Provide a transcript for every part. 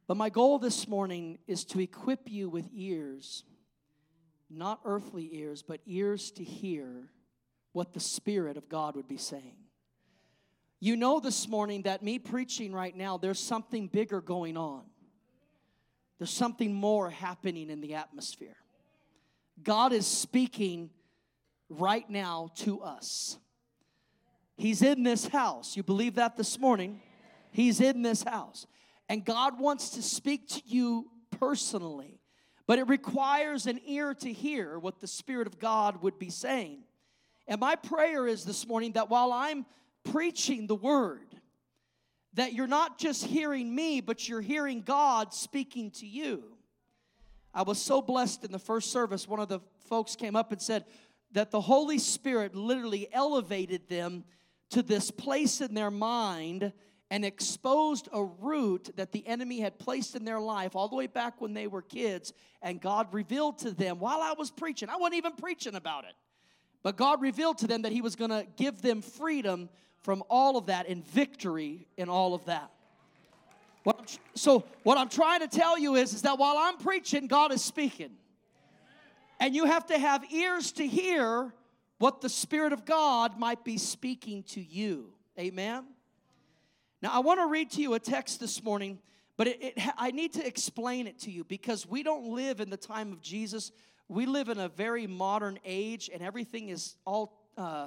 But my goal this morning is to equip you with ears, not earthly ears, but ears to hear what the Spirit of God would be saying. You know this morning that me preaching right now, there's something bigger going on. There's something more happening in the atmosphere. God is speaking right now to us. He's in this house. You believe that this morning? He's in this house. And God wants to speak to you personally. But it requires an ear to hear what the Spirit of God would be saying. And my prayer is this morning that while I'm preaching the Word, that you're not just hearing me, but you're hearing God speaking to you. I was so blessed in the first service. One of the folks came up and said that the Holy Spirit literally elevated them to this place in their mind and exposed a root that the enemy had placed in their life all the way back when they were kids. And God revealed to them while I was preaching. I wasn't even preaching about it. But God revealed to them that He was going to give them freedom from all of that and victory in all of that. So what I'm trying to tell you is that while I'm preaching, God is speaking. And you have to have ears to hear what the Spirit of God might be speaking to you. Amen? Now, I want to read to you a text this morning, but I need to explain it to you because we don't live in the time of Jesus. We live in a very modern age, and everything is all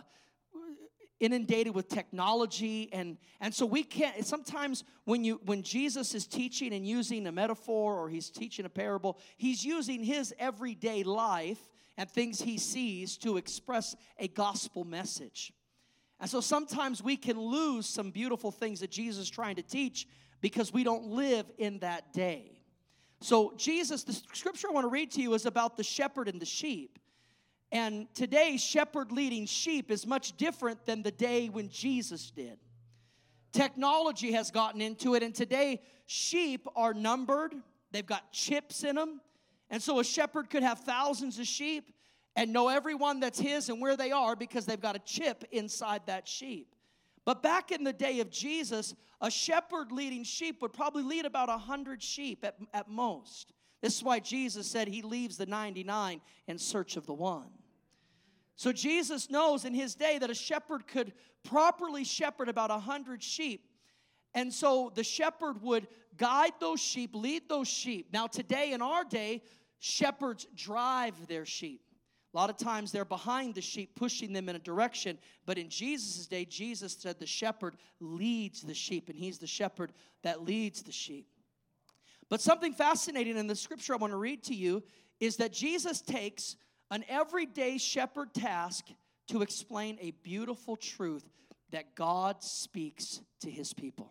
inundated with technology, and so we can't. Sometimes when Jesus is teaching and using a metaphor or He's teaching a parable, He's using His everyday life and things He sees to express a gospel message. And so sometimes we can lose some beautiful things that Jesus is trying to teach because we don't live in that day. So Jesus, the scripture I want to read to you is about the shepherd and the sheep. And today, shepherd leading sheep is much different than the day when Jesus did. Technology has gotten into it, and today, sheep are numbered. They've got chips in them. And so a shepherd could have thousands of sheep and know everyone that's his and where they are because they've got a chip inside that sheep. But back in the day of Jesus, a shepherd leading sheep would probably lead about 100 sheep at most. This is why Jesus said He leaves the 99 in search of the one. So Jesus knows in His day that a shepherd could properly shepherd about 100 sheep. And so the shepherd would guide those sheep, lead those sheep. Now today, in our day, shepherds drive their sheep. A lot of times they're behind the sheep, pushing them in a direction. But in Jesus' day, Jesus said the shepherd leads the sheep, and He's the shepherd that leads the sheep. But something fascinating in the scripture I want to read to you is that Jesus takes an everyday shepherd task to explain a beautiful truth that God speaks to His people.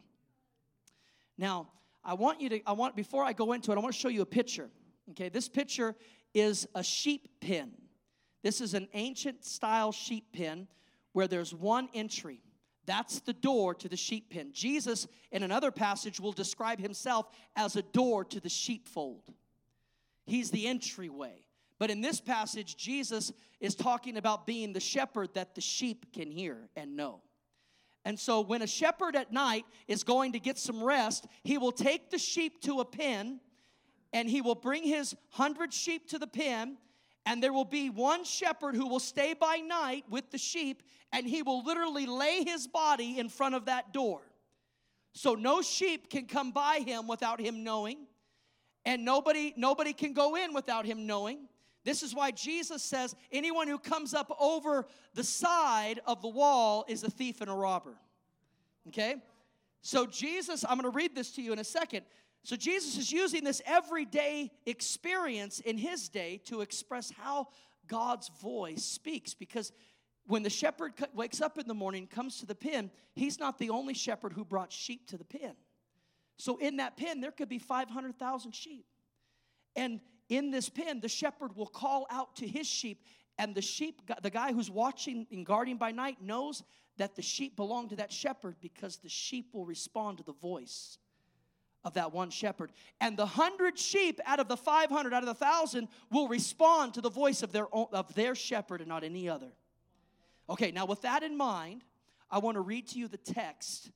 Now, before I go into it, I want to show you a picture. Okay, this picture is a sheep pen. This is an ancient style sheep pen where there's one entry. That's the door to the sheep pen. Jesus, in another passage, will describe Himself as a door to the sheepfold. He's the entryway. But in this passage, Jesus is talking about being the shepherd that the sheep can hear and know. And so when a shepherd at night is going to get some rest, he will take the sheep to a pen, and he will bring his 100 sheep to the pen, and there will be one shepherd who will stay by night with the sheep, and he will literally lay his body in front of that door. So no sheep can come by him without him knowing, and nobody can go in without him knowing. This is why Jesus says anyone who comes up over the side of the wall is a thief and a robber. Okay? So Jesus, I'm going to read this to you in a second. So Jesus is using this everyday experience in His day to express how God's voice speaks. Because when the shepherd wakes up in the morning, comes to the pen, he's not the only shepherd who brought sheep to the pen. So in that pen, there could be 500,000 sheep. And in this pen, the shepherd will call out to his sheep, and the guy who's watching and guarding by night knows that the sheep belong to that shepherd because the sheep will respond to the voice of that one shepherd. And the 100 sheep out of the 500, out of the 1,000, will respond to the voice of their shepherd and not any other. Okay, now with that in mind, I want to read to you the text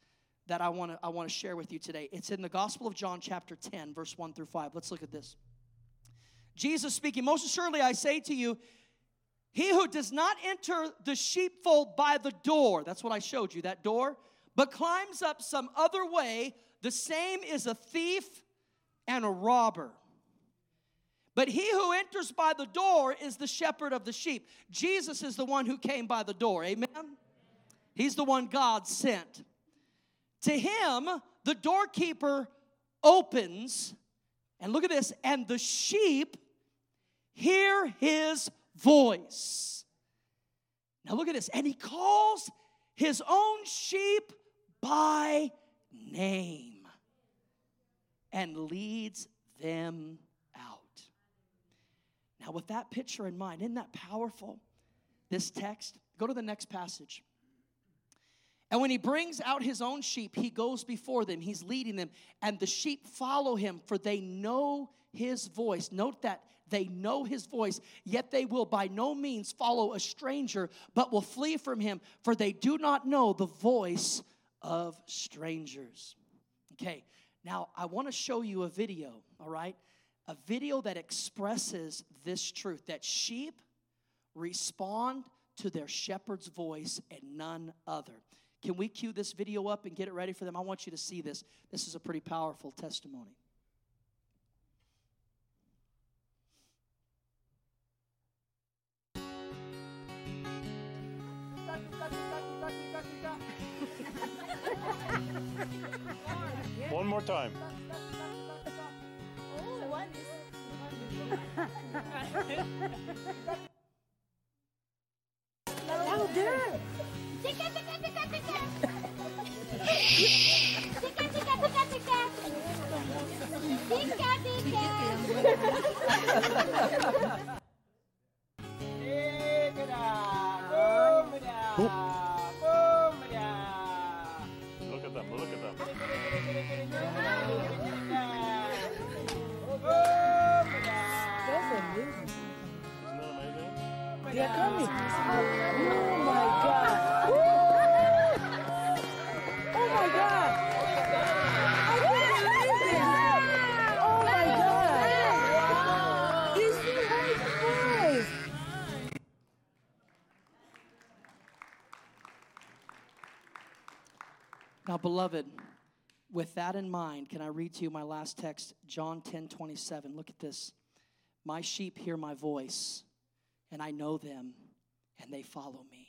that I want to share with you today. It's in the Gospel of John chapter 10, verse 1 through 5. Let's look at this. Jesus speaking, most assuredly I say to you, he who does not enter the sheepfold by the door, that's what I showed you, that door, but climbs up some other way, the same is a thief and a robber. But he who enters by the door is the shepherd of the sheep. Jesus is the one who came by the door, amen? He's the one God sent. To him, the doorkeeper opens, and look at this, and the sheep hear his voice. Now look at this, and he calls his own sheep by name and leads them out. Now with that picture in mind, isn't that powerful? This text, go to the next passage. And when he brings out his own sheep, he goes before them. He's leading them. And the sheep follow him, for they know his voice. Note that they know his voice, yet they will by no means follow a stranger, but will flee from him, for they do not know the voice of strangers. Okay, now I want to show you a video, all right? A video that expresses this truth, that sheep respond to their shepherd's voice and none other. Can we cue this video up and get it ready for them? I want you to see this. This is a pretty powerful testimony. One more time. Louder! Tika, tika, tika, tika! Tika, tika, tika, tika! Tika, tika! Look at them, look at them. Isn't that amazing? They are coming. Oh my God. Oh my God. I can't believe this. Oh my God. Is he right voice? Now, beloved, with that in mind, can I read to you my last text, John 10:27. Look at this. My sheep hear my voice, and I know them, and they follow me.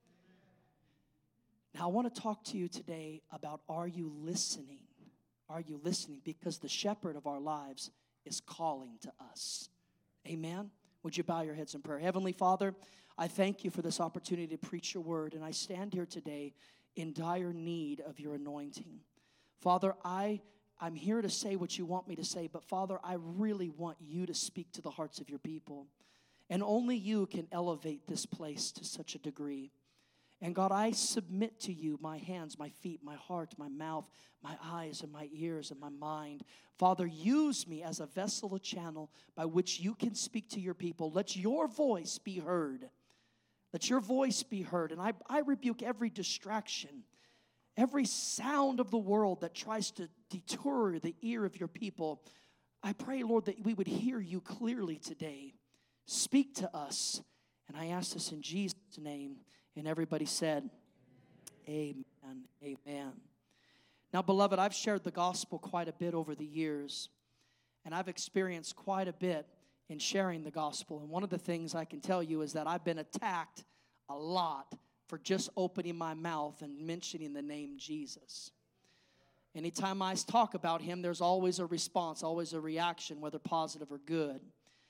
Now, I want to talk to you today about, are you listening? Are you listening? Because the shepherd of our lives is calling to us. Amen? Would you bow your heads in prayer? Heavenly Father, I thank you for this opportunity to preach your word, and I stand here today in dire need of your anointing. Father, I'm here to say what you want me to say, but Father, I really want you to speak to the hearts of your people. And only you can elevate this place to such a degree. And God, I submit to you my hands, my feet, my heart, my mouth, my eyes, and my ears, and my mind. Father, use me as a vessel, a channel by which you can speak to your people. Let your voice be heard. Let your voice be heard. And I rebuke every distraction, every sound of the world that tries to detour the ear of your people. I pray, Lord, that we would hear you clearly today. Speak to us. And I ask this in Jesus' name. And everybody said, amen, amen. Now, beloved, I've shared the gospel quite a bit over the years. And I've experienced quite a bit in sharing the gospel. And one of the things I can tell you is that I've been attacked a lot for just opening my mouth and mentioning the name Jesus. Anytime I talk about him, there's always a response, always a reaction, whether positive or good.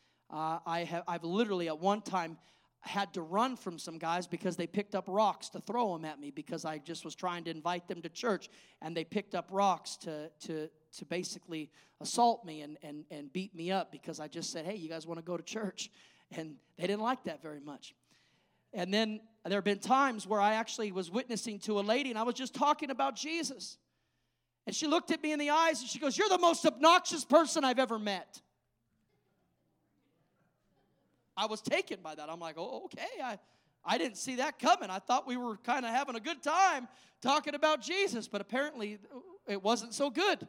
I've literally at one time had to run from some guys because they picked up rocks to throw them at me because I just was trying to invite them to church, and they picked up rocks to basically assault me and beat me up because I just said, hey, you guys want to go to church? And they didn't like that very much. And then there have been times where I actually was witnessing to a lady, and I was just talking about Jesus. And she looked at me in the eyes, and she goes, you're the most obnoxious person I've ever met. I was taken by that. I'm like, oh, okay. I didn't see that coming. I thought we were kind of having a good time talking about Jesus, but apparently it wasn't so good.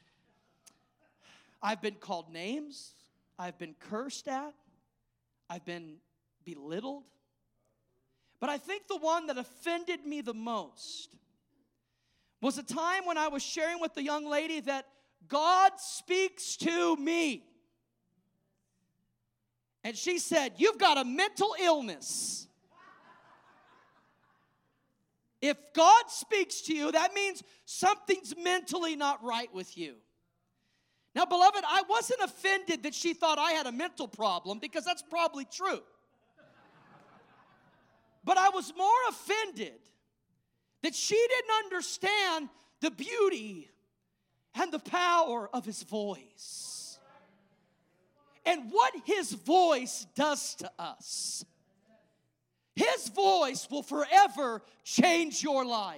I've been called names. I've been cursed at. I've been belittled. But I think the one that offended me the most was a time when I was sharing with the young lady that God speaks to me. And she said, "You've got a mental illness." If God speaks to you, that means something's mentally not right with you. Now, beloved, I wasn't offended that she thought I had a mental problem, because that's probably true. But I was more offended that she didn't understand the beauty and the power of His voice and what His voice does to us. His voice will forever change your life.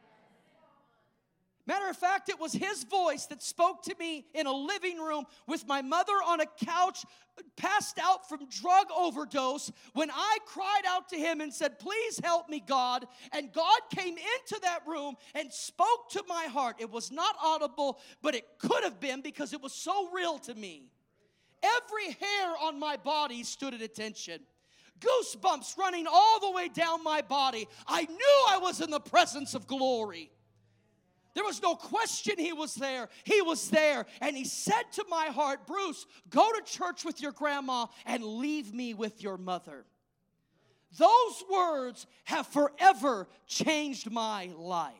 Matter of fact, it was His voice that spoke to me in a living room with my mother on a couch, passed out from drug overdose, when I cried out to Him and said, "Please help me, God." And God came into that room and spoke to my heart. It was not audible, but it could have been, because it was so real to me. Every hair on my body stood at attention. Goosebumps running all the way down my body. I knew I was in the presence of glory. There was no question He was there. He was there. And He said to my heart, "Bruce, go to church with your grandma and leave me with your mother." Those words have forever changed my life.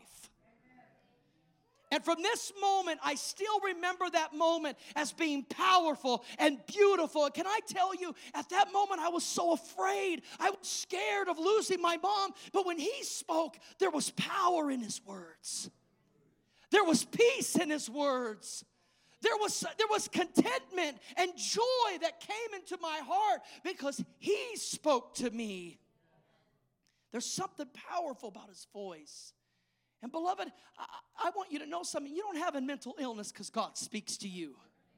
And from this moment, I still remember that moment as being powerful and beautiful. And can I tell you, at that moment, I was so afraid. I was scared of losing my mom. But when He spoke, there was power in His words. There was peace in His words. There was contentment and joy that came into my heart because He spoke to me. There's something powerful about His voice. And beloved, I want you to know something. You don't have a mental illness because God speaks to you.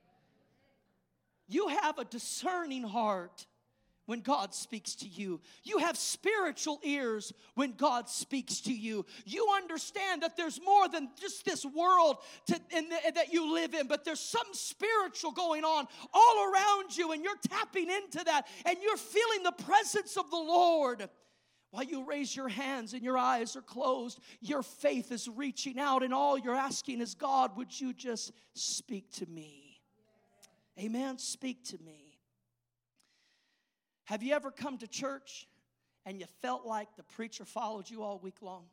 You have a discerning heart when God speaks to you. You have spiritual ears when God speaks to you. You understand that there's more than just this world that you live in, but there's something spiritual going on all around you, and you're tapping into that, and you're feeling the presence of the Lord. While you raise your hands and your eyes are closed, your faith is reaching out, and all you're asking is, "God, would you just speak to me?" Amen. Speak to me. Have you ever come to church and you felt like the preacher followed you all week long?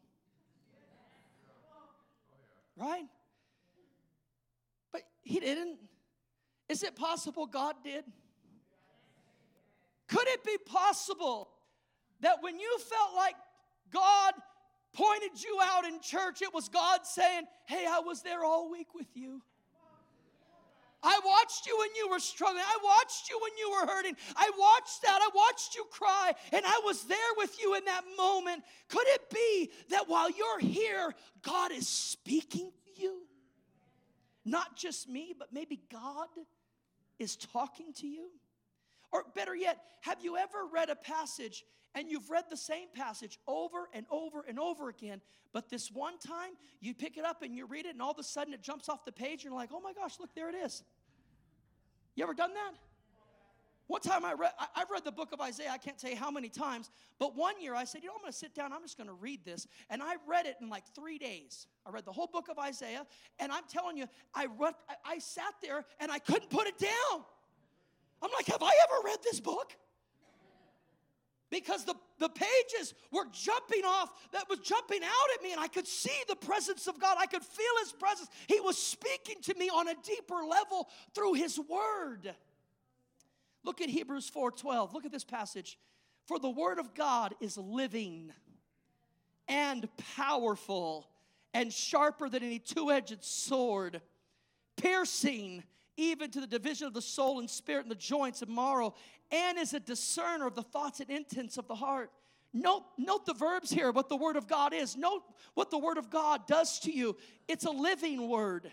Right? But He didn't. Is it possible God did? Could it be possible that when you felt like God pointed you out in church, it was God saying, "Hey, I was there all week with you. I watched you when you were struggling. I watched you when you were hurting. I watched that. I watched you cry, and I was there with you in that moment." Could it be that while you're here, God is speaking to you? Not just me, but maybe God is talking to you? Or better yet, have you ever read a passage and you've read the same passage over and over and over again, but this one time you pick it up and you read it, and all of a sudden it jumps off the page and you're like, "Oh my gosh, look, there it is." You ever done that? One time I've read the book of Isaiah. I can't tell you how many times, but one year I said, "I'm going to sit down, I'm just going to read this." And I read it in like 3 days. I read the whole book of Isaiah, and I'm telling you, I sat there and I couldn't put it down. I'm like, have I ever read this book? Because the pages were jumping off, that was jumping out at me, and I could see the presence of God. I could feel His presence. He was speaking to me on a deeper level through His Word. Look at Hebrews 4:12. Look at this passage. "For the Word of God is living and powerful and sharper than any two-edged sword, piercing even to the division of the soul and spirit and the joints and marrow, and is a discerner of the thoughts and intents of the heart." Note the verbs here, what the Word of God is. Note what the Word of God does to you. It's a living Word.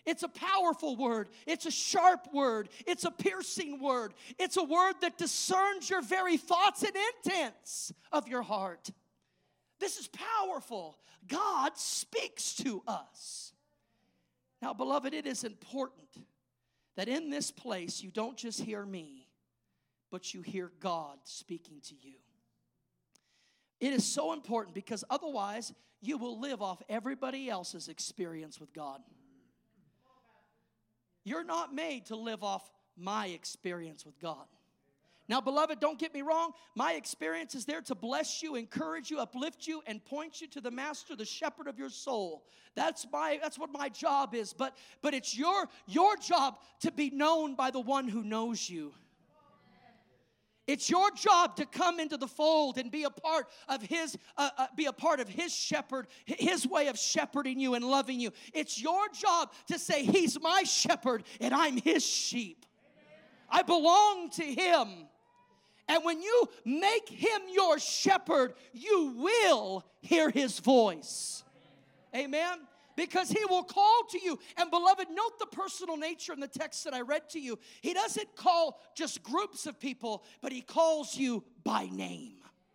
It's a powerful word. It's a sharp word. It's a piercing word. It's a word that discerns your very thoughts and intents of your heart. This is powerful. God speaks to us. Now, beloved, it is important that in this place you don't just hear me, but you hear God speaking to you. It is so important because otherwise you will live off everybody else's experience with God. You're not made to live off my experience with God. Now, beloved, don't get me wrong. My experience is there to bless you, encourage you, uplift you, and point you to the master, the shepherd of your soul. That's what my job is. But it's your job to be known by the one who knows you. It's your job to come into the fold and be a part of his shepherd, his way of shepherding you and loving you. It's your job to say, he's my shepherd and I'm his sheep. I belong to him. And when you make him your shepherd, you will hear his voice. Amen? Because he will call to you. And beloved, note the personal nature in the text that I read to you. He doesn't call just groups of people, but he calls you by name.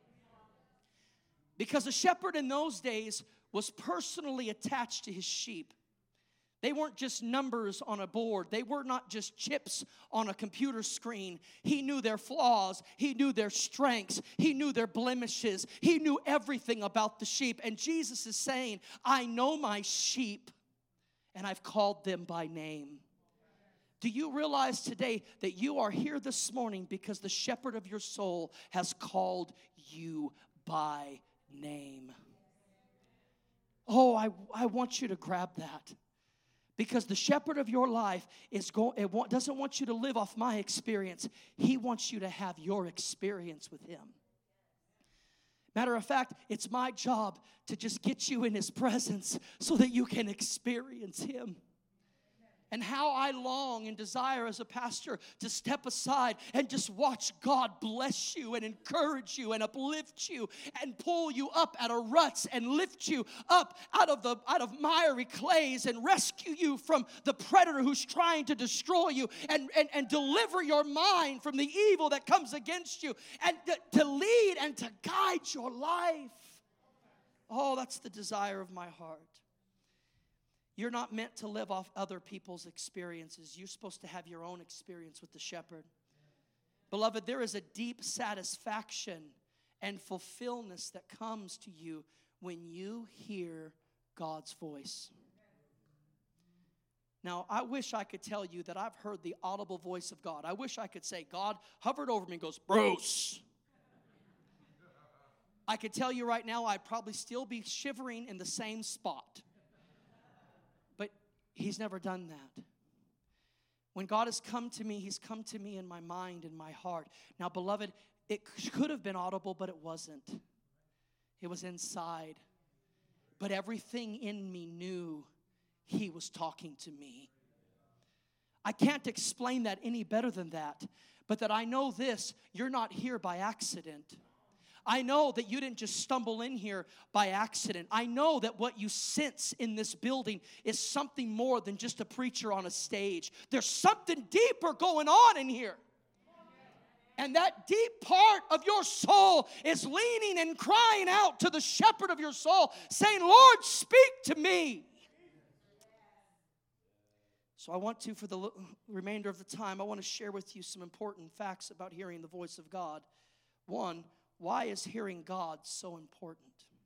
Because a shepherd in those days was personally attached to his sheep. They weren't just numbers on a board. They were not just chips on a computer screen. He knew their flaws. He knew their strengths. He knew their blemishes. He knew everything about the sheep. And Jesus is saying, I know my sheep, and I've called them by name. Do you realize today that you are here this morning because the shepherd of your soul has called you by name? Oh, I want you to grab that. Because the shepherd of your life doesn't want you to live off my experience. He wants you to have your experience with him. Matter of fact, it's my job to just get you in his presence so that you can experience him. And how I long and desire as a pastor to step aside and just watch God bless you and encourage you and uplift you and pull you up out of ruts and lift you up out of miry clays and rescue you from the predator who's trying to destroy you and deliver your mind from the evil that comes against you and to lead and to guide your life. Oh, that's the desire of my heart. You're not meant to live off other people's experiences. You're supposed to have your own experience with the shepherd. Beloved, there is a deep satisfaction and fulfillment that comes to you when you hear God's voice. Now, I wish I could tell you that I've heard the audible voice of God. I wish I could say, God hovered over me and goes, Bruce. I could tell you right now I'd probably still be shivering in the same spot. He's never done that. When God has come to me, he's come to me in my mind and my heart. Now, beloved, it could have been audible, but it wasn't. It was inside. But everything in me knew he was talking to me. I can't explain that any better than that. But that I know this, you're not here by accident. I know that you didn't just stumble in here by accident. I know that what you sense in this building is something more than just a preacher on a stage. There's something deeper going on in here. And that deep part of your soul is leaning and crying out to the shepherd of your soul, saying, Lord, speak to me. So I want to, for the remainder of the time, I want to share with you some important facts about hearing the voice of God. One, why is hearing God so important?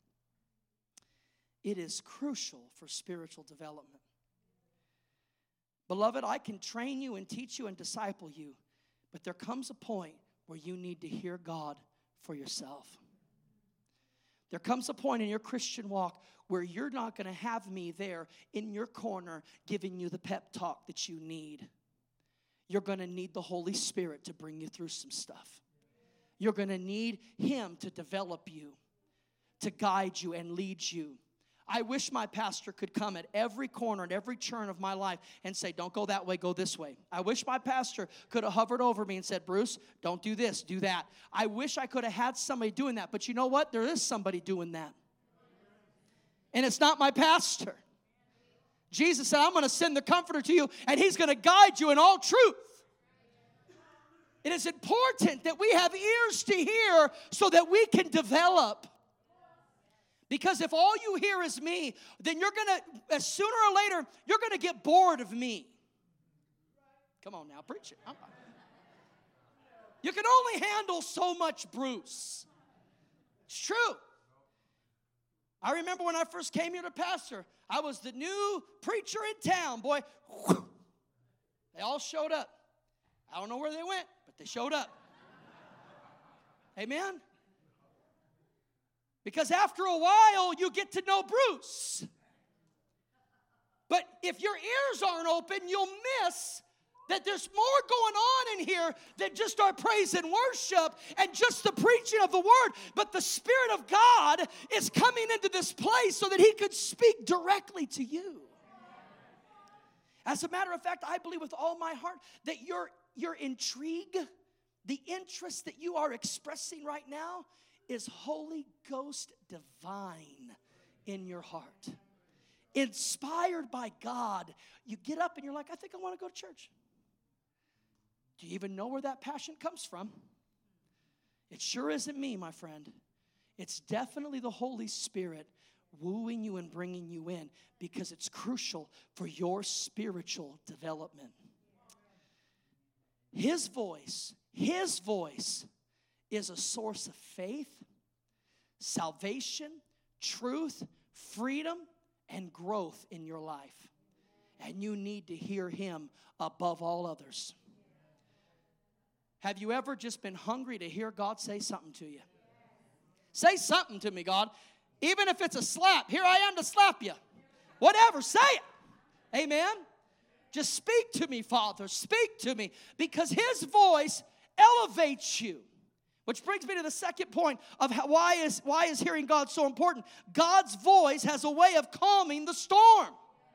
It is crucial for spiritual development. Beloved, I can train you and teach you and disciple you, but there comes a point where you need to hear God for yourself. There comes a point in your Christian walk where you're not going to have me there in your corner giving you the pep talk that you need. You're going to need the Holy Spirit to bring you through some stuff. You're going to need him to develop you, to guide you and lead you. I wish my pastor could come at every corner and every turn of my life and say, don't go that way, go this way. I wish my pastor could have hovered over me and said, Bruce, don't do this, do that. I wish I could have had somebody doing that. But you know what? There is somebody doing that. And it's not my pastor. Jesus said, I'm going to send the Comforter to you, and He's going to guide you in all truth. It is important that we have ears to hear so that we can develop. Because if all you hear is me, then you're going to, as sooner or later, you're going to get bored of me. Come on now, preach it. You can only handle so much Bruce. It's true. I remember when I first came here to pastor, I was the new preacher in town. Boy, they all showed up. I don't know where they went, but they showed up. Amen? Because after a while, you get to know Bruce. But if your ears aren't open, you'll miss that there's more going on in here than just our praise and worship and just the preaching of the word. But the Spirit of God is coming into this place so that He could speak directly to you. As a matter of fact, I believe with all my heart that your intrigue, the interest that you are expressing right now is Holy Ghost divine in your heart. Inspired by God, you get up and you're like, I think I want to go to church. Do you even know where that passion comes from? It sure isn't me, my friend. It's definitely the Holy Spirit wooing you and bringing you in because it's crucial for your spiritual development. His voice is a source of faith, salvation, truth, freedom, and growth in your life. And you need to hear Him above all others. Have you ever just been hungry to hear God say something to you? Say something to me, God. Even if it's a slap. Here I am to slap you. Whatever, say it. Amen. Just speak to me, Father. Speak to me. Because His voice elevates you. Which brings me to the second point of why is hearing God so important. God's voice has a way of calming the storm.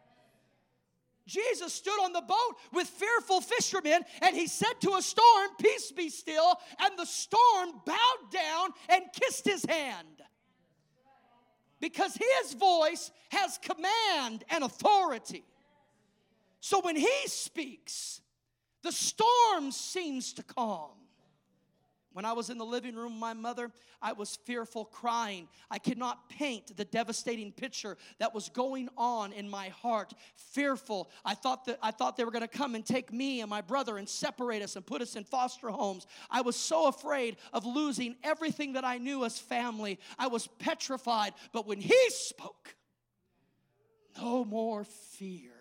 Jesus stood on the boat with fearful fishermen, and He said to a storm, peace be still, and the storm bowed down and kissed His hand. Because His voice has command and authority. So when He speaks, the storm seems to calm. When I was in the living room with my mother, I was fearful, crying. I could not paint the devastating picture that was going on in my heart. Fearful. I thought they were going to come and take me and my brother and separate us and put us in foster homes. I was so afraid of losing everything that I knew as family. I was petrified. But when He spoke, no more fear.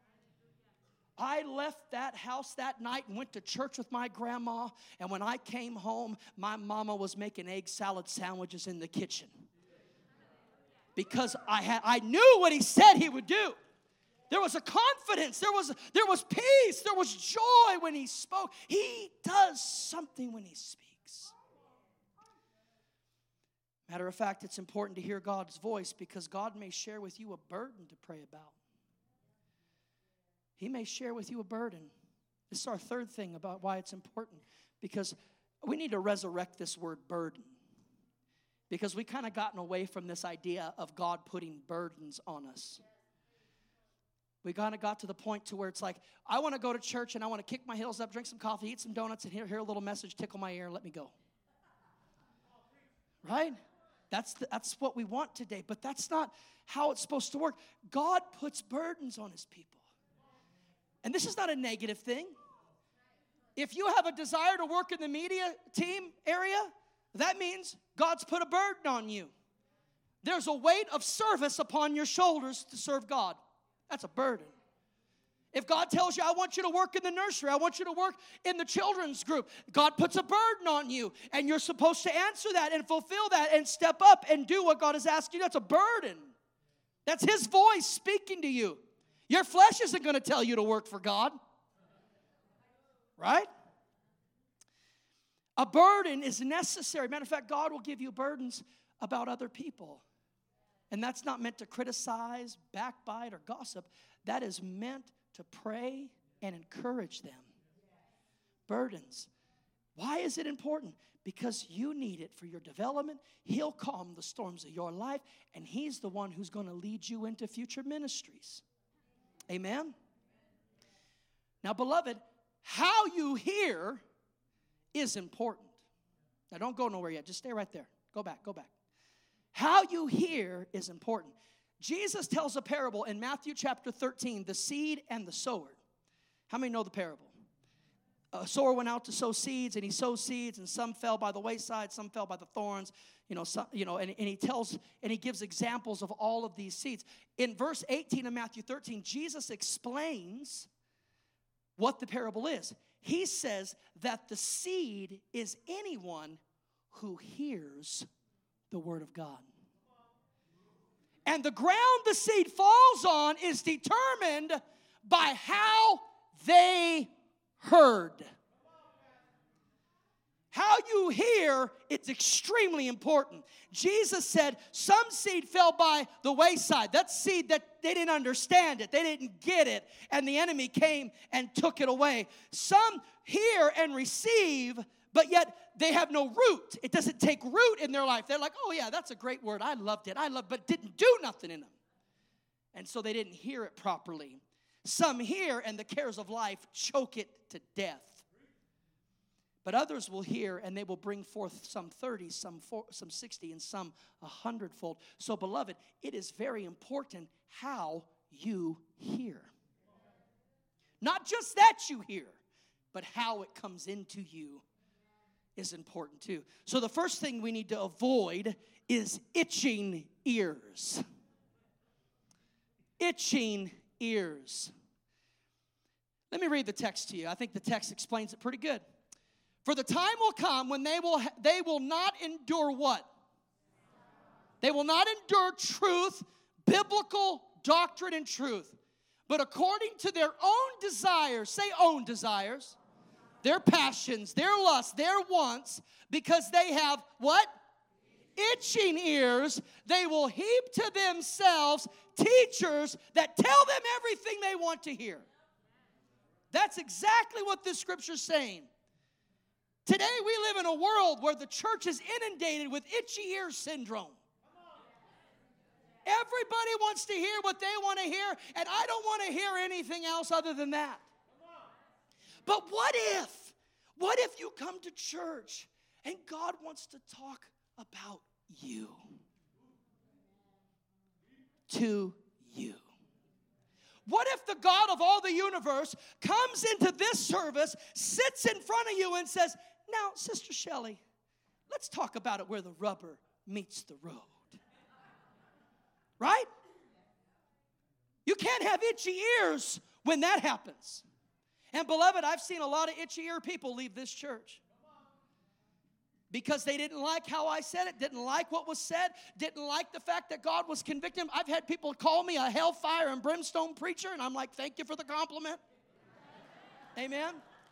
I left that house that night and went to church with my grandma. And when I came home, my mama was making egg salad sandwiches in the kitchen. Because I knew what He said He would do. There was a confidence. There was peace. There was joy when He spoke. He does something when He speaks. Matter of fact, it's important to hear God's voice because God may share with you a burden to pray about. He may share with you a burden. This is our third thing about why it's important. Because we need to resurrect this word burden. Because we kind of gotten away from this idea of God putting burdens on us. We kind of got to the point to where it's like, I want to go to church and I want to kick my heels up, drink some coffee, eat some donuts, and hear a little message, tickle my ear, and let me go. Right? That's what we want today. But that's not how it's supposed to work. God puts burdens on His people. And this is not a negative thing. If you have a desire to work in the media team area, that means God's put a burden on you. There's a weight of service upon your shoulders to serve God. That's a burden. If God tells you, I want you to work in the nursery, I want you to work in the children's group, God puts a burden on you, and you're supposed to answer that and fulfill that and step up and do what God has asked you. That's a burden. That's His voice speaking to you. Your flesh isn't going to tell you to work for God. Right? A burden is necessary. Matter of fact, God will give you burdens about other people. And that's not meant to criticize, backbite, or gossip. That is meant to pray and encourage them. Burdens. Why is it important? Because you need it for your development. He'll calm the storms of your life, and He's the one who's going to lead you into future ministries. Amen? Now, beloved, how you hear is important. Now, don't go nowhere yet. Just stay right there. Go back, go back. How you hear is important. Jesus tells a parable in Matthew chapter 13, the seed and the sower. How many know the parable? A sower went out to sow seeds, and he sowed seeds, and some fell by the wayside, some fell by the thorns, and he gives examples of all of these seeds. In verse 18 of Matthew 13, Jesus explains what the parable is. He says that the seed is anyone who hears the word of God. And the ground the seed falls on is determined by how they heard. How you hear, it's extremely important. Jesus said some seed fell by the wayside. That's seed that they didn't understand it. They didn't get it. And the enemy came and took it away. Some hear and receive, but yet they have no root. It doesn't take root in their life. They're like, oh yeah, that's a great word. I loved it. But it didn't do nothing in them. And so they didn't hear it properly. Some hear and the cares of life choke it to death. But others will hear and they will bring forth some 30, some 60, and some 100-fold. So, beloved, it is very important how you hear. Not just that you hear, but how it comes into you is important too. So the first thing we need to avoid is itching ears. Itching ears. Let me read the text to you. I think the text explains it pretty good. For the time will come when they will not endure what? They will not endure truth, biblical doctrine and truth, but according to their own desires, say own desires, their passions, their lusts, their wants, because they have what? Itching ears, they will heap to themselves teachers that tell them everything they want to hear. That's exactly what this scripture is saying. Today we live in a world where the church is inundated with itchy ear syndrome. Everybody wants to hear what they want to hear, and I don't want to hear anything else other than that. But what if you come to church and God wants to talk about you? To you. What if the God of all the universe comes into this service, sits in front of you and says, now, Sister Shelley, let's talk about it where the rubber meets the road. Right? You can't have itchy ears when that happens. And beloved, I've seen a lot of itchy ear people leave this church. Because they didn't like how I said it, didn't like what was said, didn't like the fact that God was convicting them. I've had people call me a hellfire and brimstone preacher, and I'm like, thank you for the compliment. Amen.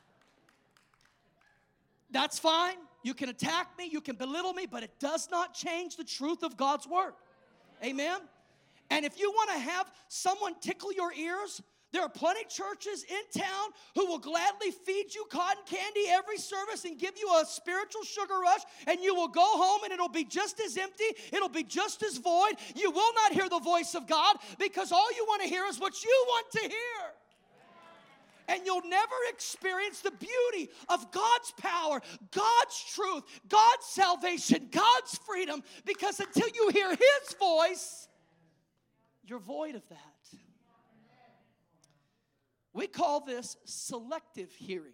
That's fine. You can attack me, you can belittle me, but it does not change the truth of God's word. Amen. And if you want to have someone tickle your ears, there are plenty of churches in town who will gladly feed you cotton candy every service and give you a spiritual sugar rush, and you will go home and it'll be just as empty, it'll be just as void. You will not hear the voice of God because all you want to hear is what you want to hear. And you'll never experience the beauty of God's power, God's truth, God's salvation, God's freedom, because until you hear His voice, you're void of that. We call this selective hearing.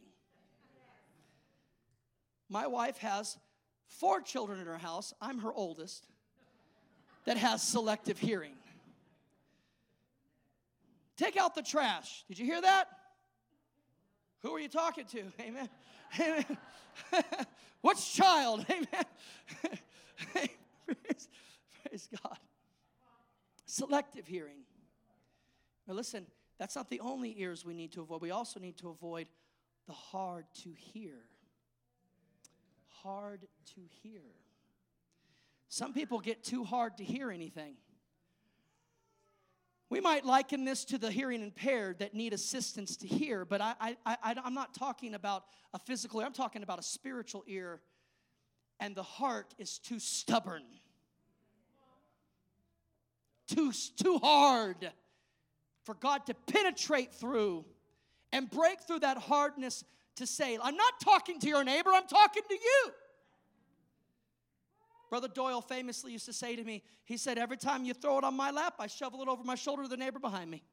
My wife has 4 children in her house. I'm her oldest that has selective hearing. Take out the trash. Did you hear that? Who are you talking to? Amen. Amen. Which child? Amen. Praise God. Selective hearing. Now listen, that's not the only ears we need to avoid. We also need to avoid the hard to hear. Hard to hear. Some people get too hard to hear anything. We might liken this to the hearing impaired that need assistance to hear, but I'm not talking about a physical ear. I'm talking about a spiritual ear, and the heart is too stubborn, too hard for God to penetrate through and break through that hardness to say, I'm not talking to your neighbor, I'm talking to you. Brother Doyle famously used to say to me, he said, every time you throw it on my lap, I shovel it over my shoulder to the neighbor behind me.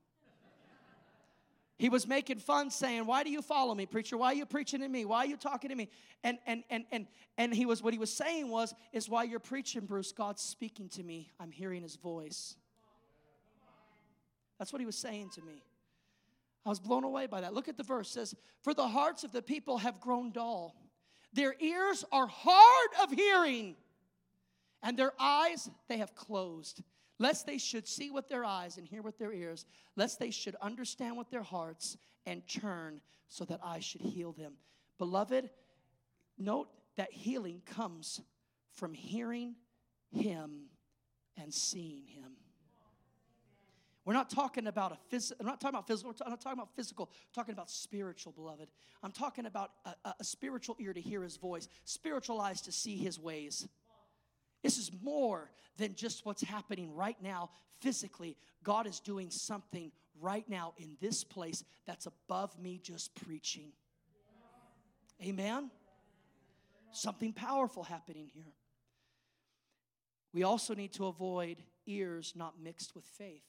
He was making fun, saying, why do you follow me, preacher? Why are you preaching to me? Why are you talking to me? And what he was saying is while you're preaching, Bruce, God's speaking to me. I'm hearing his voice. That's what he was saying to me. I was blown away by that. Look at the verse. It says, for the hearts of the people have grown dull. Their ears are hard of hearing, and their eyes they have closed. Lest they should see with their eyes and hear with their ears, lest they should understand with their hearts and turn so that I should heal them. Beloved, note that healing comes from hearing him and seeing him. We're not talking about I'm not talking about physical. I'm not talking about physical. I'm talking about spiritual, beloved. I'm talking about a spiritual ear to hear his voice, spiritual eyes to see his ways. This is more than just what's happening right now physically. God is doing something right now in this place that's above me just preaching. Amen? Something powerful happening here. We also need to avoid ears not mixed with faith.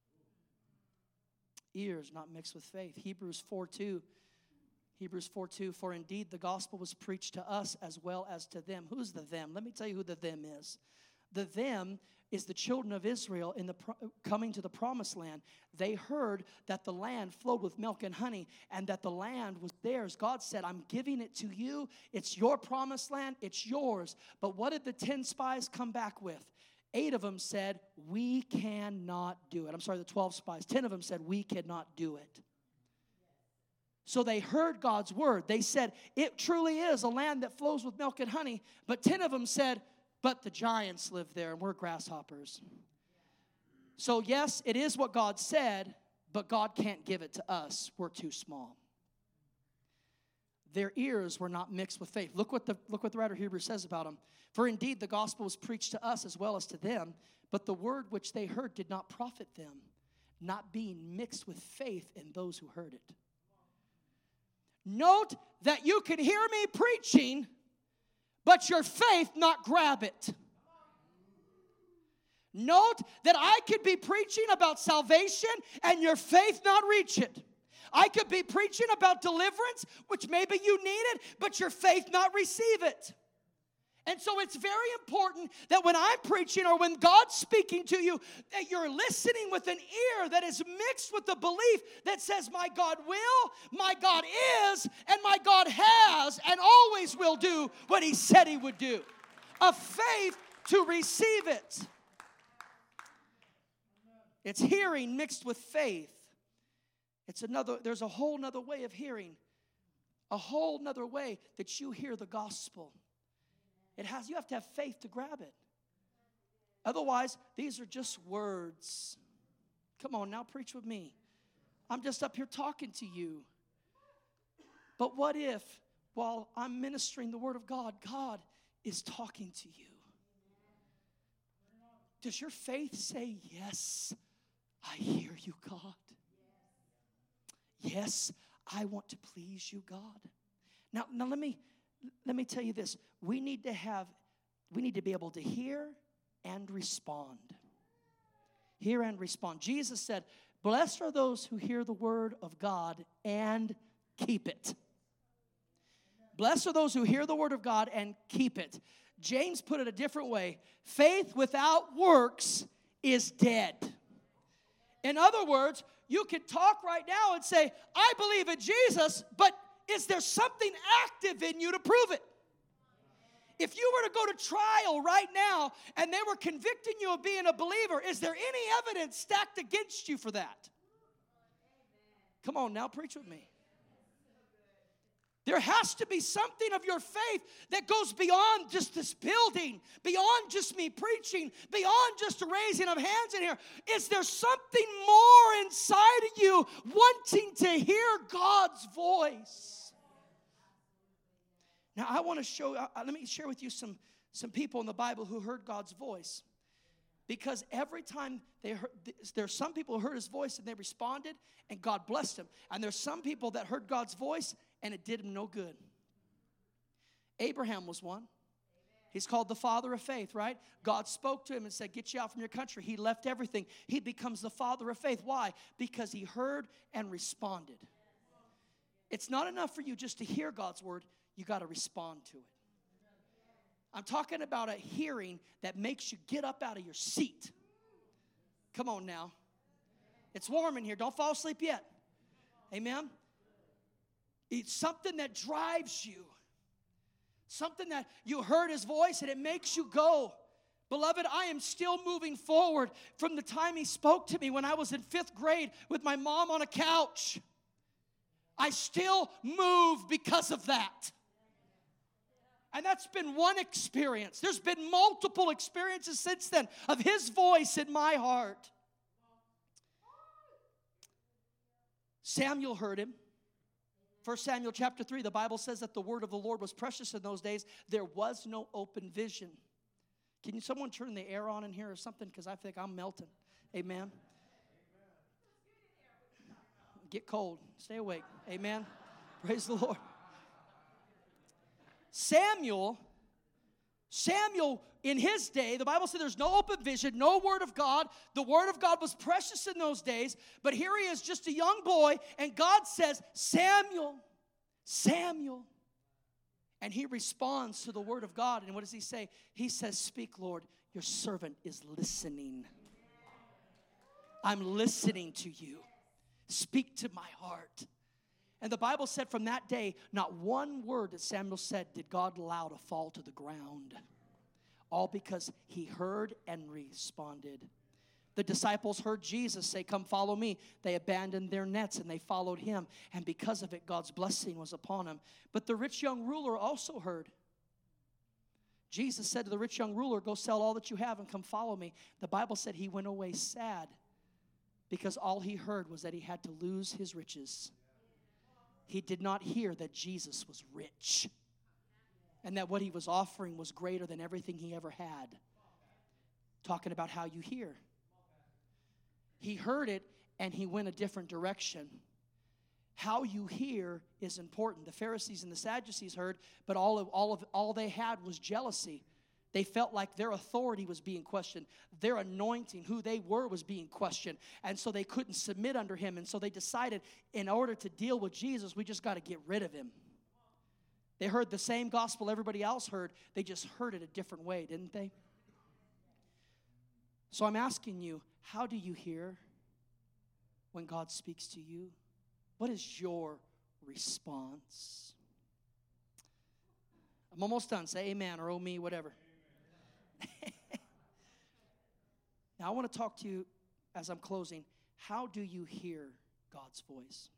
Ears not mixed with faith. Hebrews 4:2, for indeed the gospel was preached to us as well as to them. Who's the them? Let me tell you who the them is. The them is the children of Israel coming to the promised land. They heard that the land flowed with milk and honey and that the land was theirs. God said, I'm giving it to you. It's your promised land. It's yours. But what did the 10 spies come back with? 8 of them said, we cannot do it. I'm sorry, the 12 spies. 10 of them said, we cannot do it. So they heard God's word. They said, it truly is a land that flows with milk and honey. But 10 of them said, but the giants live there and we're grasshoppers. So yes, it is what God said, but God can't give it to us. We're too small. Their ears were not mixed with faith. Look what the writer of Hebrews says about them. For indeed the gospel was preached to us as well as to them, but the word which they heard did not profit them, not being mixed with faith in those who heard it. Note that you can hear me preaching, but your faith not grab it. Note that I could be preaching about salvation and your faith not reach it. I could be preaching about deliverance, which maybe you need it, but your faith not receive it. And so it's very important that when I'm preaching or when God's speaking to you, that you're listening with an ear that is mixed with the belief that says, my God will, my God is, and my God has and always will do what he said he would do. A faith to receive it. It's hearing mixed with faith. There's a whole nother way of hearing. A whole nother way that you hear the gospel. You have to have faith to grab it. Otherwise, these are just words. Come on, now preach with me. I'm just up here talking to you. But what if, while I'm ministering the word of God, God is talking to you? Does your faith say, yes, I hear you, God? Yes, I want to please you, God. Now let me tell you this. We need to be able to hear and respond. Hear and respond. Jesus said, blessed are those who hear the word of God and keep it. Blessed are those who hear the word of God and keep it. James put it a different way. Faith without works is dead. In other words, you can talk right now and say, I believe in Jesus, but is there something active in you to prove it? If you were to go to trial right now and they were convicting you of being a believer, is there any evidence stacked against you for that? Come on now, preach with me. There has to be something of your faith that goes beyond just this building, beyond just me preaching, beyond just a raising of hands in here. Is there something more inside of you wanting to hear God's voice? Now, I want to let me share with you some people in the Bible who heard God's voice. Because every time they heard, there's some people who heard his voice and they responded and God blessed them. And there's some people that heard God's voice and it did them no good. Abraham was one. He's called the father of faith, right? God spoke to him and said, get you out from your country. He left everything. He becomes the father of faith. Why? Because he heard and responded. It's not enough for you just to hear God's word. You got to respond to it. I'm talking about a hearing that makes you get up out of your seat. Come on now. It's warm in here. Don't fall asleep yet. Amen? It's something that drives you. Something that you heard his voice and it makes you go. Beloved, I am still moving forward from the time he spoke to me when I was in 5th grade with my mom on a couch. I still move because of that. And that's been one experience. There's been multiple experiences since then of his voice in my heart. Samuel heard him. 1 Samuel chapter 3, the Bible says that the word of the Lord was precious in those days. There was no open vision. Can someone turn the air on in here or something? Because I think I'm melting. Amen. Get cold. Stay awake. Amen. Praise the Lord. Samuel, in his day, the Bible said there's no open vision, no word of God. The word of God was precious in those days. But here he is, just a young boy, and God says, Samuel, Samuel. And he responds to the word of God. And what does he say? He says, speak, Lord, your servant is listening. I'm listening to you. Speak to my heart. And the Bible said from that day, not one word that Samuel said did God allow to fall to the ground. All because he heard and responded. The disciples heard Jesus say, come follow me. They abandoned their nets and they followed him. And because of it, God's blessing was upon him. But the rich young ruler also heard. Jesus said to the rich young ruler, go sell all that you have and come follow me. The Bible said he went away sad because all he heard was that he had to lose his riches. He did not hear that Jesus was rich and that what he was offering was greater than everything he ever had. Talking about how you hear. He heard it and he went a different direction. How you hear is important. The Pharisees and the Sadducees heard, but all they had was jealousy. They felt like their authority was being questioned. Their anointing, who they were, was being questioned. And so they couldn't submit under him. And so they decided, in order to deal with Jesus, we just got to get rid of him. They heard the same gospel everybody else heard. They just heard it a different way, didn't they? So I'm asking you, how do you hear when God speaks to you? What is your response? I'm almost done. Say amen or oh me, whatever. Now I want to talk to you as I'm closing. How do you hear God's voice?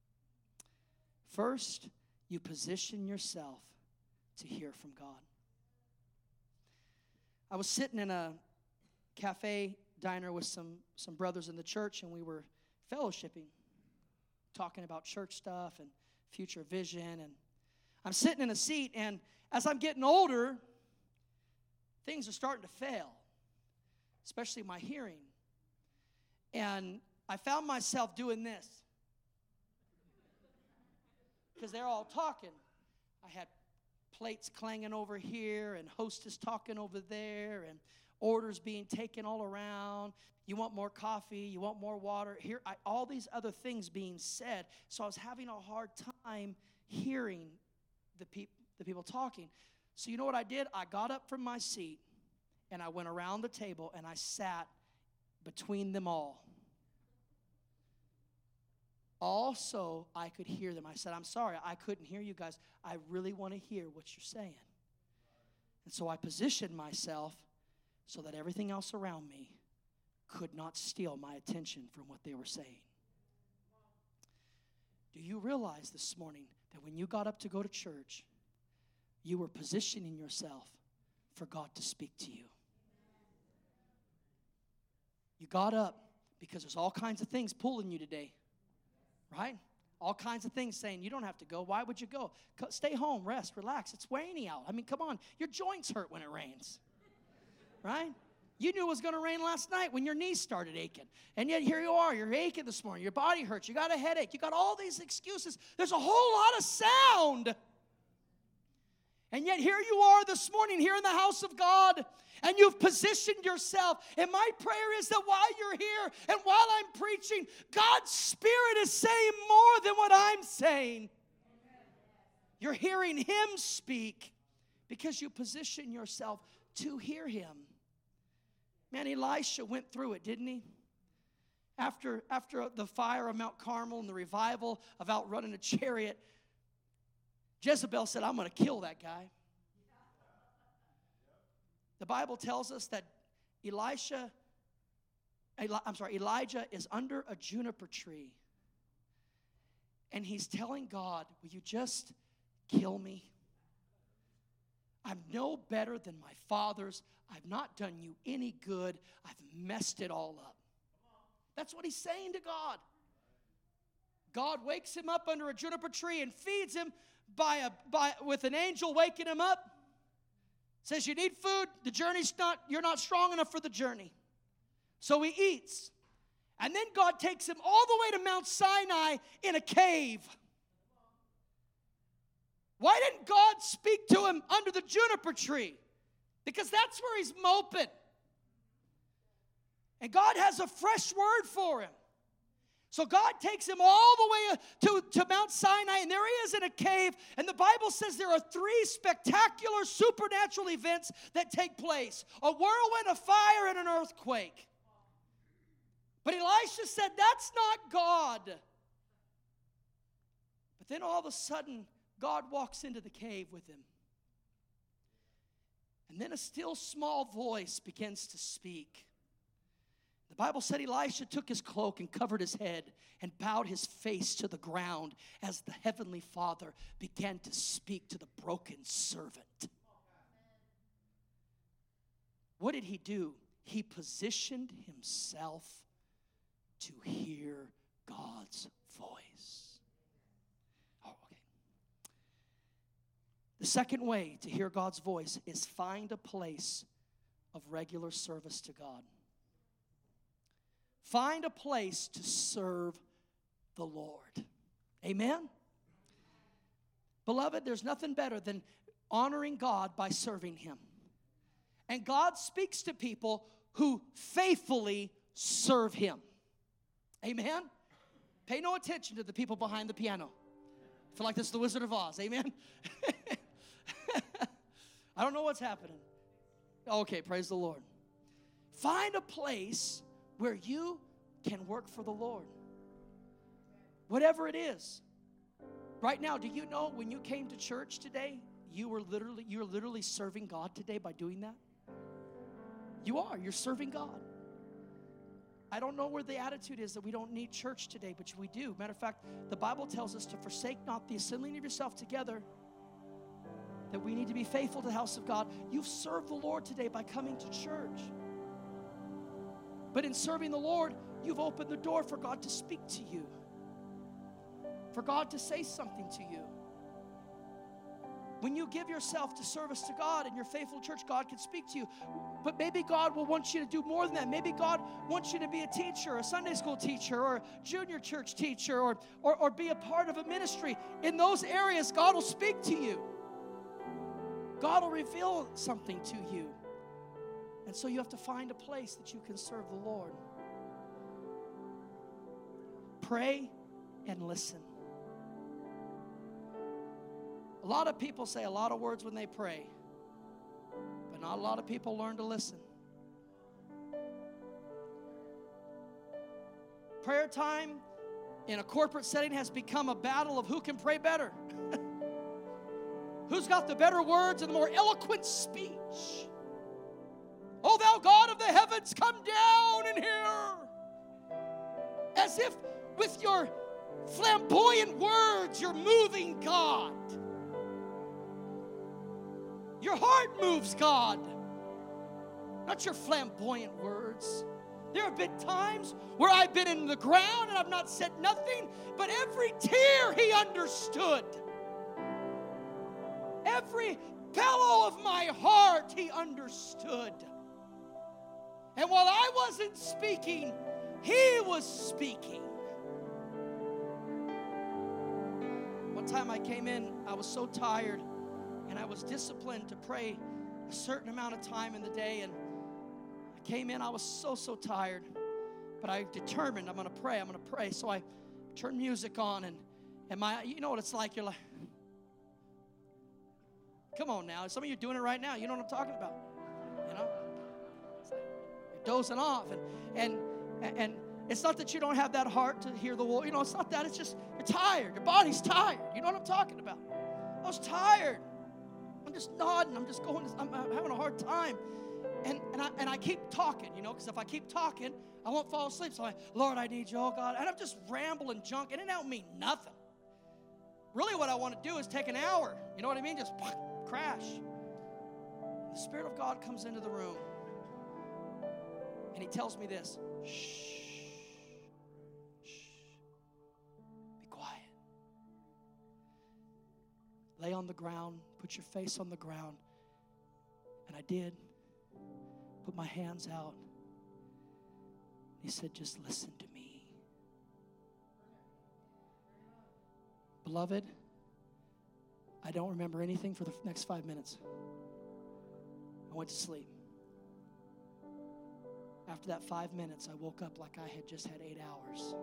First, you position yourself to hear from God. I was sitting in a cafe diner with some brothers in the church, and we were fellowshipping, talking about church stuff and future vision. And I'm sitting in a seat, and as I'm getting older, things are starting to fail, especially my hearing. And I found myself doing this because they're all talking. I had plates clanging over here and hostess talking over there and orders being taken all around. You want more coffee, you want more water. Here, all these other things being said. So I was having a hard time hearing the people talking. So you know what I did? I got up from my seat and I went around the table and I sat between them all. Also, I could hear them. I said, I'm sorry, I couldn't hear you guys. I really want to hear what you're saying. And so I positioned myself so that everything else around me could not steal my attention from what they were saying. Do you realize this morning that when you got up to go to church, you were positioning yourself for God to speak to you? You got up because there's all kinds of things pulling you today, right? All kinds of things saying you don't have to go. Why would you go? Stay home, rest, relax. It's rainy out. I mean, come on. Your joints hurt when it rains, right? You knew it was going to rain last night when your knees started aching. And yet here you are. You're aching this morning. Your body hurts. You got a headache. You got all these excuses. There's a whole lot of sound. And yet here you are this morning here in the house of God. And you've positioned yourself. And my prayer is that while you're here and while I'm preaching, God's Spirit is saying more than what I'm saying. You're hearing Him speak because you position yourself to hear Him. Man, Elisha went through it, didn't he? After the fire of Mount Carmel and the revival of outrunning a chariot, Jezebel said, I'm going to kill that guy. The Bible tells us that Elijah is under a juniper tree. And he's telling God, will you just kill me? I'm no better than my fathers. I've not done you any good. I've messed it all up. That's what he's saying to God. God wakes him up under a juniper tree and feeds him with an angel waking him up. Says, you need food. You're not strong enough for the journey. So he eats. And then God takes him all the way to Mount Sinai in a cave. Why didn't God speak to him under the juniper tree? Because that's where he's moping. And God has a fresh word for him. So God takes him all the way to Mount Sinai, and there he is in a cave. And the Bible says there are 3 spectacular supernatural events that take place. A whirlwind, a fire, and an earthquake. But Elisha said, that's not God. But then all of a sudden, God walks into the cave with him. And then a still small voice begins to speak. The Bible said Elisha took his cloak and covered his head and bowed his face to the ground as the Heavenly Father began to speak to the broken servant. What did he do? He positioned himself to hear God's voice. Oh, okay. The second way to hear God's voice is find a place of regular service to God. Find a place to serve the Lord. Amen? Beloved, there's nothing better than honoring God by serving Him. And God speaks to people who faithfully serve Him. Amen? Pay no attention to the people behind the piano. I feel like this is the Wizard of Oz. Amen? I don't know what's happening. Okay, praise the Lord. Find a place where you can work for the Lord. Whatever it is. Right now, do you know when you came to church today, you're literally serving God today by doing that? You're serving God. I don't know where the attitude is that we don't need church today, but we do. Matter of fact, the Bible tells us to forsake not the assembling of yourself together, that we need to be faithful to the house of God. You've served the Lord today by coming to church. But in serving the Lord, you've opened the door for God to speak to you, for God to say something to you. When you give yourself to service to God and you're faithful to church, God can speak to you. But maybe God will want you to do more than that. Maybe God wants you to be a teacher, a Sunday school teacher, or a junior church teacher, or be a part of a ministry. In those areas, God will speak to you. God will reveal something to you. And so you have to find a place that you can serve the Lord. Pray and listen. A lot of people say a lot of words when they pray, but not a lot of people learn to listen. Prayer time in a corporate setting has become a battle of who can pray better. Who's got the better words and the more eloquent speech? O thou God of the heavens, come down in here. As if with your flamboyant words, you're moving God. Your heart moves God, not your flamboyant words. There have been times where I've been in the ground and I've not said nothing, but every tear He understood. Every bellow of my heart He understood. And while I wasn't speaking, He was speaking. One time I came in, I was so tired, and I was disciplined to pray a certain amount of time in the day. And I came in, I was so tired. But I determined, I'm going to pray. So I turned music on, and you know what it's like. You're like, come on now. Some of you are doing it right now. You know what I'm talking about. You know? It's like you're dozing off. And it's not that you don't have that heart to hear the word. You know, it's not that. It's just you're tired. Your body's tired. You know what I'm talking about. I was tired. I'm just nodding. I'm just going. I'm having a hard time. And I keep talking, you know, because if I keep talking, I won't fall asleep. So Lord, I need you, oh God. And I'm just rambling junk, and it don't mean nothing. Really what I want to do is take an hour. You know what I mean? Just crash. The Spirit of God comes into the room, and He tells me this. Shh. Be quiet. Lay on the ground. Put your face on the ground. And I did. Put my hands out. He said, just listen to me. Beloved, I don't remember anything for the next 5 minutes. I went to sleep. After that 5 minutes, I woke up like I had just had 8 hours.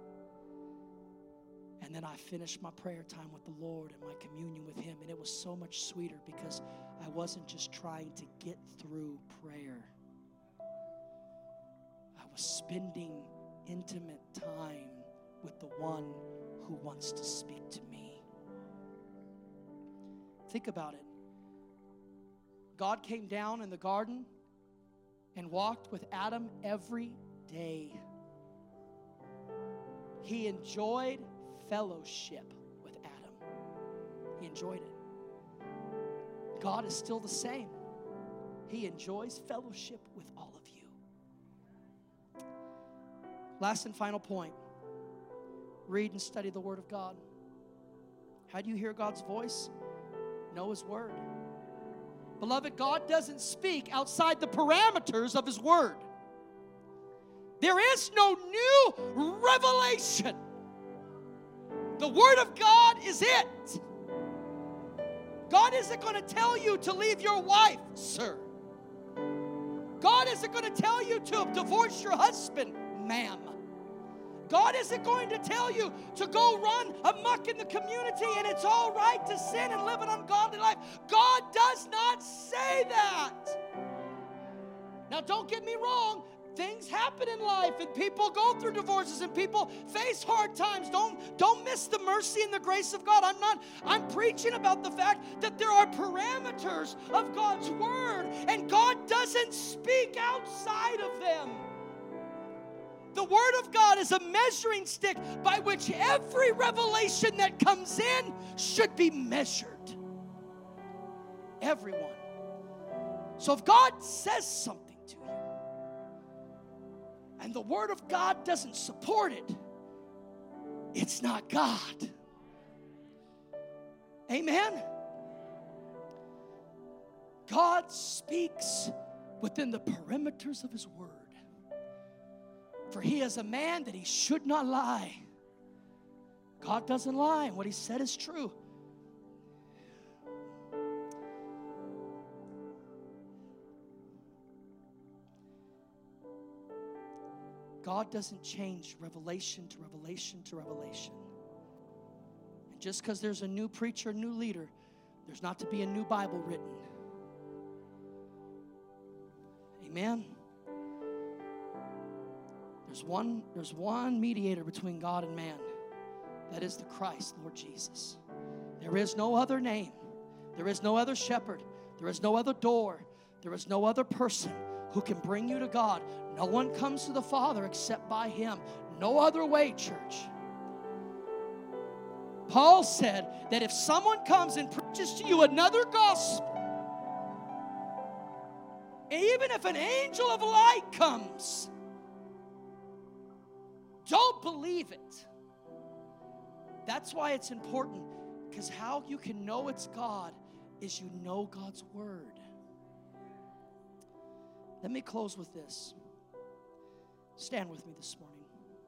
And then I finished my prayer time with the Lord and my communion with Him. And it was so much sweeter because I wasn't just trying to get through prayer. I was spending intimate time with the one who wants to speak to me. Think about it. God came down in the garden and walked with Adam every day. He enjoyed fellowship with Adam. He enjoyed it. God is still the same. He enjoys fellowship with all of you. Last and final point. Read and study the Word of God. How do you hear God's voice? Know His Word. Beloved, God doesn't speak outside the parameters of His Word. There is no new revelation. The Word of God is it. God isn't going to tell you to leave your wife, sir. God isn't going to tell you to divorce your husband, ma'am. God isn't going to tell you to go run amok in the community and it's all right to sin and live an ungodly life. God does not say that. Now, don't get me wrong. Things happen in life and people go through divorces and people face hard times. Don't miss the mercy and the grace of God. I'm preaching about the fact that there are parameters of God's Word and God doesn't speak outside of them. The Word of God is a measuring stick by which every revelation that comes in should be measured. Everyone. So if God says something to you and the Word of God doesn't support it, it's not God. Amen? God speaks within the perimeters of His Word. For He is a man that He should not lie. God doesn't lie, and what He said is true. God doesn't change revelation to revelation to revelation. And just because there's a new preacher, new leader, there's not to be a new Bible written. Amen? There's one mediator between God and man. That is the Christ, Lord Jesus. There is no other name. There is no other shepherd. There is no other door. There is no other person who can bring you to God. No one comes to the Father except by Him. No other way, church. Paul said that if someone comes and preaches to you another gospel, and even if an angel of light comes, don't believe it. That's why it's important, because how you can know it's God is you know God's Word. Let me close with this. Stand with me this morning.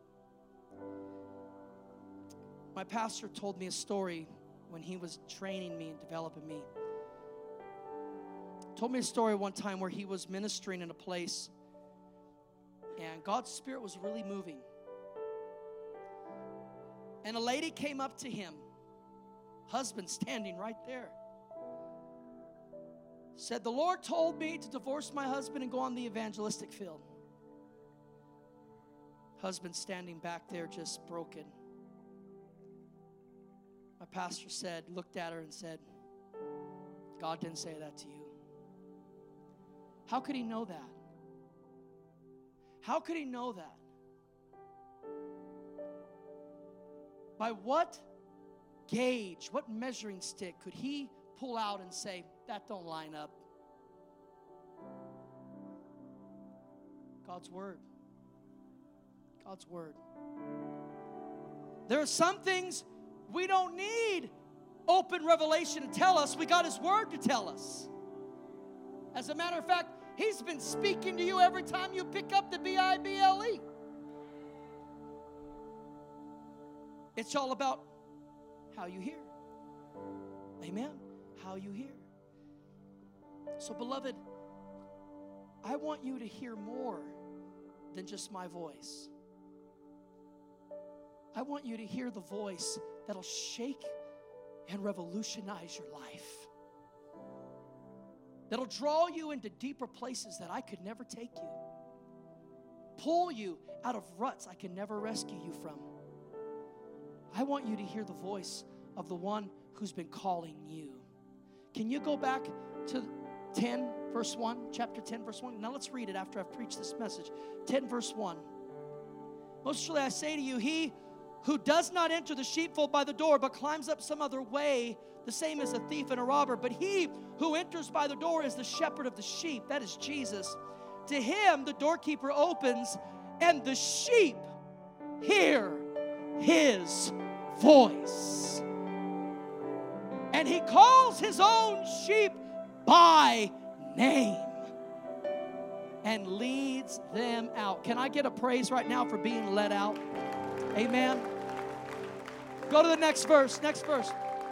My pastor told me a story when he was training me and developing me. Told me a story one time where he was ministering in a place and God's Spirit was really moving. And a lady came up to him, husband standing right there. Said, the Lord told me to divorce my husband and go on the evangelistic field. Husband standing back there just broken. My pastor said, looked at her and said, God didn't say that to you. How could he know that? How could he know that? By what gauge, what measuring stick could he pull out and say, that don't line up? God's Word. God's Word. There are some things we don't need open revelation to tell us. We got His Word to tell us. As a matter of fact, He's been speaking to you every time you pick up the Bible. It's all about how you hear. Amen? How you hear. So, beloved, I want you to hear more than just my voice. I want you to hear the voice that'll shake and revolutionize your life. That'll draw you into deeper places that I could never take you. Pull you out of ruts I can never rescue you from. I want you to hear the voice of the one who's been calling you. Can you go back to 10 verse 1, chapter 10 verse 1? Now let's read it after I've preached this message. 10 verse 1. Most surely I say to you, he who does not enter the sheepfold by the door, but climbs up some other way, the same as a thief and a robber. But he who enters by the door is the shepherd of the sheep. That is Jesus. To him the doorkeeper opens, and the sheep hear his voice. And he calls his own sheep by name and leads them out. Can I get a praise right now for being led out? Amen. Go to the next verse. Next verse.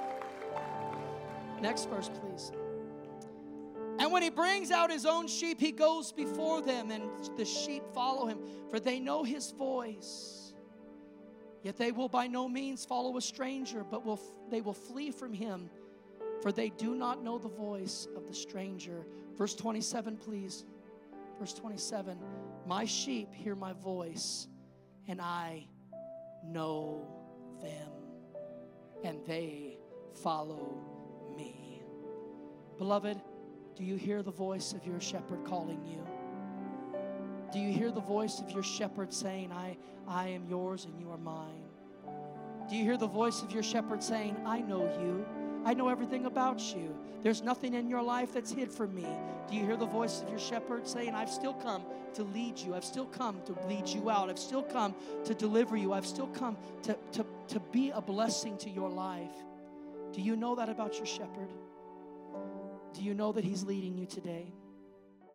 Next verse, please. And when he brings out his own sheep, he goes before them, and the sheep follow him, for they know his voice. Yet they will by no means follow a stranger, but they will flee from him, for they do not know the voice of the stranger. Verse 27, please. Verse 27. My sheep hear my voice, and I know them, and they follow me. Beloved, do you hear the voice of your shepherd calling you? Do you hear the voice of your shepherd saying, I am yours and you are mine? Do you hear the voice of your shepherd saying, I know you. I know everything about you. There's nothing in your life that's hid from me. Do you hear the voice of your shepherd saying, I've still come to lead you. I've still come to lead you out. I've still come to deliver you. I've still come to be a blessing to your life. Do you know that about your shepherd? Do you know that he's leading you today?